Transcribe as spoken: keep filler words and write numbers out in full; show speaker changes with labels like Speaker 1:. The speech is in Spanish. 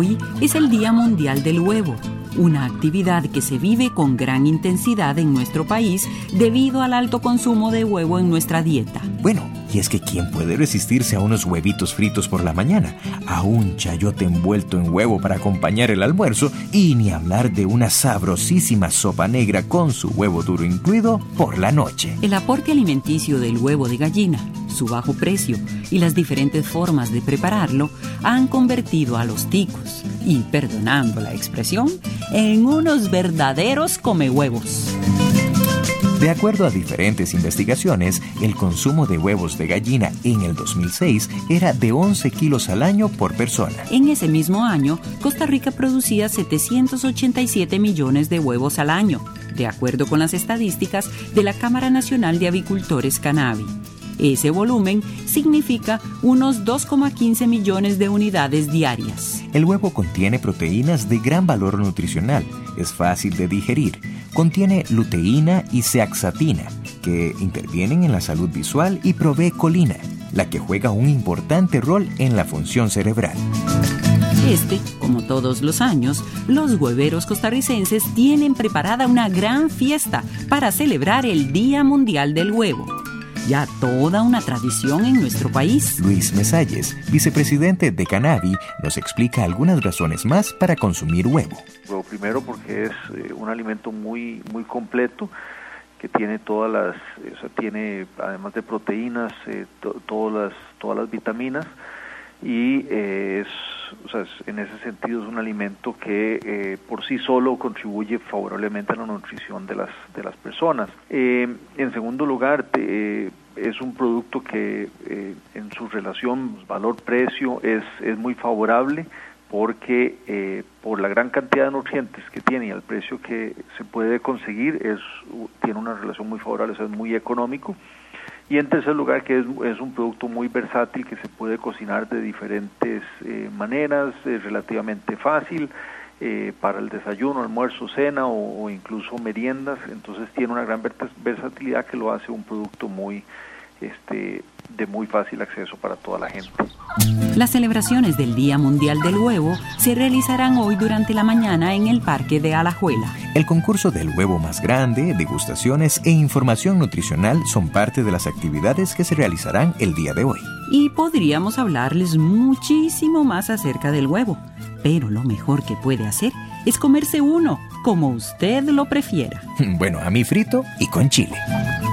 Speaker 1: Hoy es el Día Mundial del Huevo, una actividad que se vive con gran intensidad en nuestro país debido al alto consumo de huevo en nuestra dieta.
Speaker 2: Bueno, y es que ¿quién puede resistirse a unos huevitos fritos por la mañana? A un chayote envuelto en huevo para acompañar el almuerzo y ni hablar de una sabrosísima sopa negra con su huevo duro incluido por la noche.
Speaker 1: El aporte alimenticio del huevo de gallina, su bajo precio y las diferentes formas de prepararlo han convertido a los ticos, y perdonando la expresión, en unos verdaderos comehuevos.
Speaker 2: De acuerdo a diferentes investigaciones, el consumo de huevos de gallina en el dos mil seis era de once kilos al año por persona.
Speaker 1: En ese mismo año, Costa Rica producía setecientos ochenta y siete millones de huevos al año, de acuerdo con las estadísticas de la Cámara Nacional de Avicultores Canavi. Ese volumen significa unos dos coma quince millones de unidades diarias.
Speaker 2: El huevo contiene proteínas de gran valor nutricional, es fácil de digerir, contiene luteína y zeaxantina, que intervienen en la salud visual, y provee colina, la que juega un importante rol en la función cerebral.
Speaker 1: Este, como todos los años, los hueveros costarricenses tienen preparada una gran fiesta para celebrar el Día Mundial del Huevo. Ya toda una tradición en nuestro país.
Speaker 2: Luis Mesalles, vicepresidente de Canavi, nos explica algunas razones más para consumir huevo.
Speaker 3: Bueno, primero porque es eh, un alimento muy muy completo, que tiene todas las, o sea, tiene además de proteínas, eh, to, todas las todas las vitaminas, y eh, es, o sea, es, en ese sentido es un alimento que eh, por sí solo contribuye favorablemente a la nutrición de las de las personas. Eh, en segundo lugar, te, eh, es un producto que eh, en su relación valor-precio es es muy favorable, porque eh, por la gran cantidad de nutrientes que tiene y al precio que se puede conseguir, es tiene una relación muy favorable, o sea, es muy económico. Y en tercer lugar, que es, es un producto muy versátil, que se puede cocinar de diferentes eh, maneras, es relativamente fácil eh, para el desayuno, almuerzo, cena o, o incluso meriendas. Entonces tiene una gran versatilidad que lo hace un producto muy este de muy fácil acceso para toda la gente.
Speaker 1: Las celebraciones del Día Mundial del Huevo se realizarán hoy durante la mañana en el Parque de Alajuela.
Speaker 2: El concurso del huevo más grande, degustaciones e información nutricional son parte de las actividades que se realizarán el día de hoy.
Speaker 1: Y podríamos hablarles muchísimo más acerca del huevo, pero lo mejor que puede hacer es comerse uno, como usted lo prefiera.
Speaker 2: Bueno, a mí frito y con chile.